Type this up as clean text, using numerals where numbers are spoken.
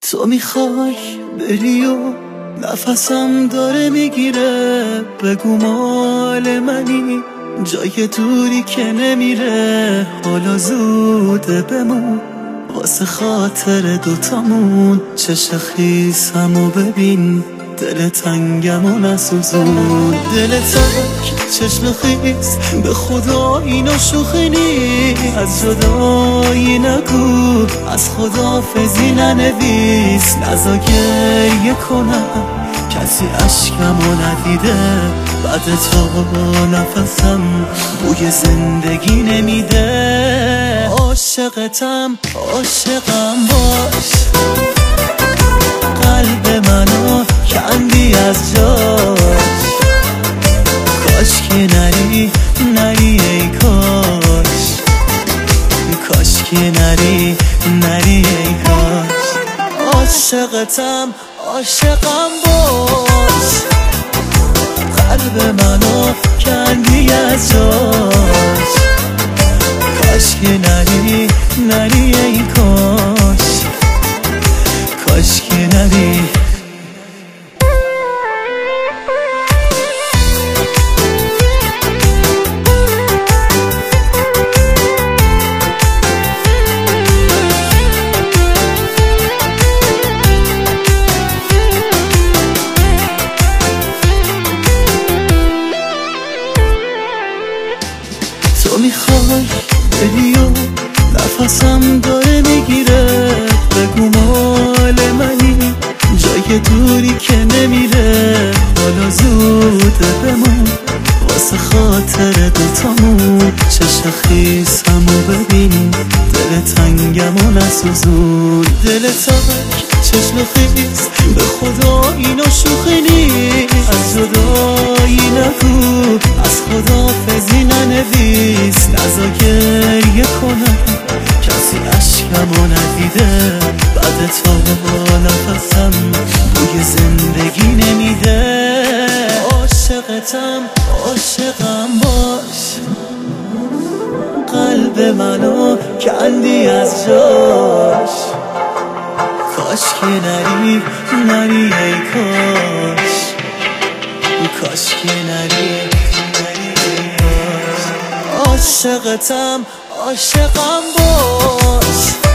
تو میخوای بری و نفسم داره میگیره، بگو مال منی جای دوری که نمیره. حالا زوده بمون واسه خاطر دوتامون، چش خیسمو ببین دل تنگمو نسوزون. دل تنگ چشم خیس به خدا اینو شوخی نیست، از جدایی نگو از خداحافظی ننویس. نزا گریه کنم کسی عشقمو ندیده، بعد تو نفسم بوی زندگی نمیده. عاشقتم عاشقم باش، قلب منو کندی از جاش. کاش که نری نری ای کاش، کاش که نری نری ای کاش. عاشقتم عاشقم باش، قلب منو کندی از جاش. کاش که نری نری ای کاش، کاش که نری. تو میخوای بری و نفسم داره میگیره، بگو مال منی جای دوری که نمیره. حالا زوده بمون واسه خاطر دوتامون، چش خیسمو ببین دل تنگمو نسوزون. دل تنگ چشم خیس به خدا اینو شوخی نیست، از جدایی نگو از خداحافظی ننویس. نزا گریه کنم کسی عشقمو ندیده، بعد تو نفسم بوی زندگی نمیده. عاشقتم عاشقم باش، قلب منو کندی از جاش. کاش که نری نری ای کاش، کاش که نری نری ای کاش. عاشقتم عاشقم باش،